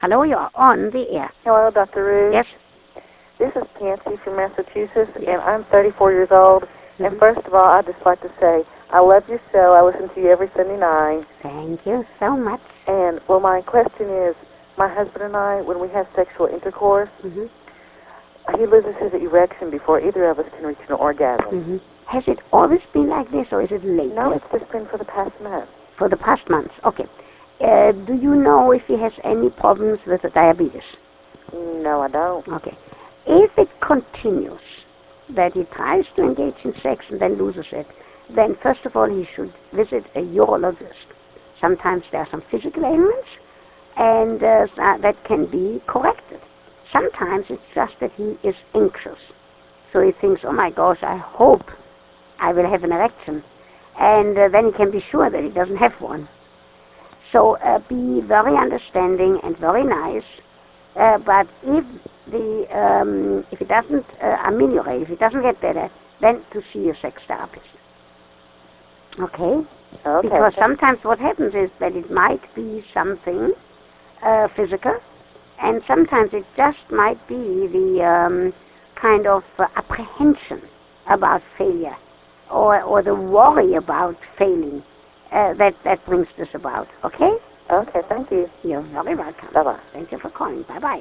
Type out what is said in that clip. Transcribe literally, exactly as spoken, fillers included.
Hello, you're on the air. Hello, Doctor Ruth. Yes? This is Pansy from Massachusetts, Yes. and I'm thirty-four years old. Mm-hmm. And first of all, I'd just like to say, I love your show. I listen to you every Sunday night. Thank you so much. And, well, my question is, my husband and I, when we have sexual intercourse, Mm-hmm. he loses his erection before either of us can reach an orgasm. Mm-hmm. Has it always been like this, or is it lately? No, it's just been for the past month. For the past month, okay. Uh, do you know if he has any problems with the diabetes? No, I don't. Okay. If it continues, that he tries to engage in sex and then loses it, then first of all he should visit a urologist. Sometimes there are some physical ailments, and uh, that can be corrected. Sometimes it's just that he is anxious. So he thinks, oh my gosh, I hope I will have an erection. And uh, then he can be sure that he doesn't have one. So uh, be very understanding and very nice. Uh, but if the um, if it doesn't uh, ameliorate, if it doesn't get better, then to see a sex therapist. Okay? Okay. Because sometimes what happens is that it might be something uh, physical, and sometimes it just might be the um, kind of uh, apprehension about failure, or, or the worry about failing uh, that, that brings this about. Okay? Okay, thank you. You're very welcome. Bye-bye. Thank you for calling. Bye-bye.